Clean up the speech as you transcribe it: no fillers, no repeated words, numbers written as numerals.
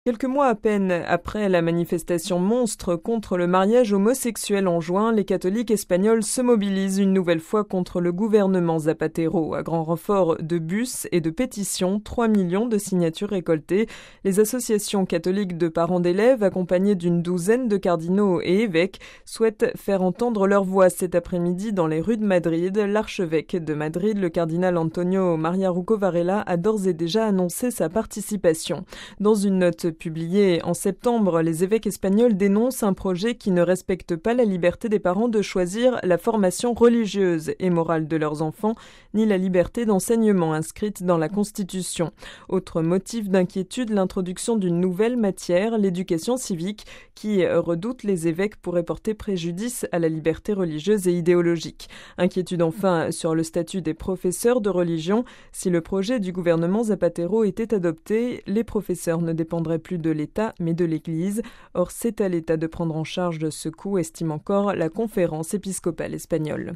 Quelques mois à peine après la manifestation monstre contre le mariage homosexuel en juin, les catholiques espagnols se mobilisent une nouvelle fois contre le gouvernement Zapatero. À grand renfort de bus et de pétitions, 3 millions de signatures récoltées. Les associations catholiques de parents d'élèves, accompagnées d'une douzaine de cardinaux et évêques, souhaitent faire entendre leur voix cet après-midi dans les rues de Madrid. L'archevêque de Madrid, le cardinal Antonio María Rouco Varela, a d'ores et déjà annoncé sa participation. Dans une note publiée en septembre, les évêques espagnols dénoncent un projet qui ne respecte pas la liberté des parents de choisir la formation religieuse et morale de leurs enfants, ni la liberté d'enseignement inscrite dans la Constitution. Autre motif d'inquiétude, l'introduction d'une nouvelle matière, l'éducation civique, qui redoute les évêques pourrait porter préjudice à la liberté religieuse et idéologique. Inquiétude enfin sur le statut des professeurs de religion. Si le projet du gouvernement Zapatero était adopté, les professeurs ne dépendraient plus de l'État, mais de l'Église. Or, c'est à l'État de prendre en charge ce coût, estime encore la conférence épiscopale espagnole.